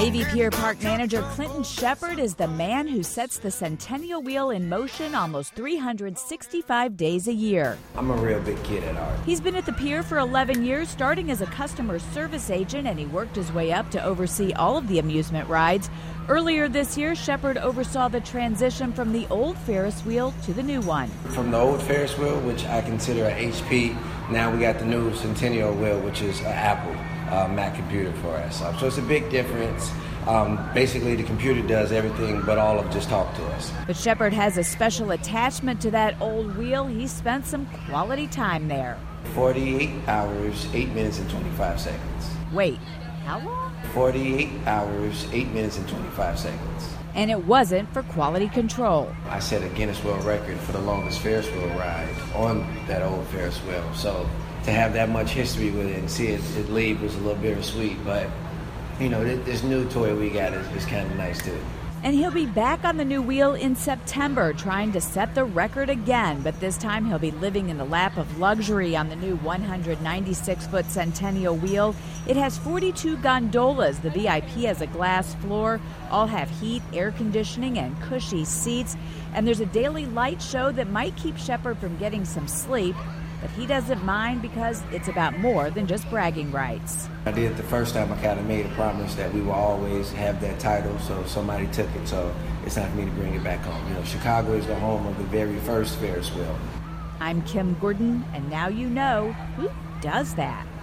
Navy Pier Park manager Clinton Shepard is the man who sets the Centennial Wheel in motion almost 365 days a year. I'm a real big kid at heart. He's been at the pier for 11 years, starting as a customer service agent, and he worked his way up to oversee all of the amusement rides. Earlier this year, Shepard oversaw the transition from the old Ferris wheel to the new one. From the old Ferris wheel, which I consider an HP, now we got the new Centennial wheel, which is an Apple Mac computer for us. So it's a big difference. Basically, the computer does everything but all of just talk to us. But Shepard has a special attachment to that old wheel. He spent some quality time there. 48 hours, 8 minutes, and 25 seconds. Wait, how long? 48 hours, 8 minutes, and 25 seconds. And it wasn't for quality control. I set a Guinness World Record for the longest Ferris wheel ride on that old Ferris wheel. So to have that much history with it and see it leave was a little bittersweet. But, you know, this new toy we got is kind of nice too. And he'll be back on the new wheel in September, trying to set the record again. But this time he'll be living in the lap of luxury on the new 196-foot Centennial wheel. It has 42 gondolas. The VIP has a glass floor. All have heat, air conditioning, and cushy seats. And there's a daily light show that might keep Shepard from getting some sleep. But he doesn't mind because it's about more than just bragging rights. I did it the first time. I kind of made a promise that we will always have that title, so somebody took it, so it's time for me to bring it back home. You know, Chicago is the home of the very first Ferris wheel. I'm Kim Gordon, and now you know who does that.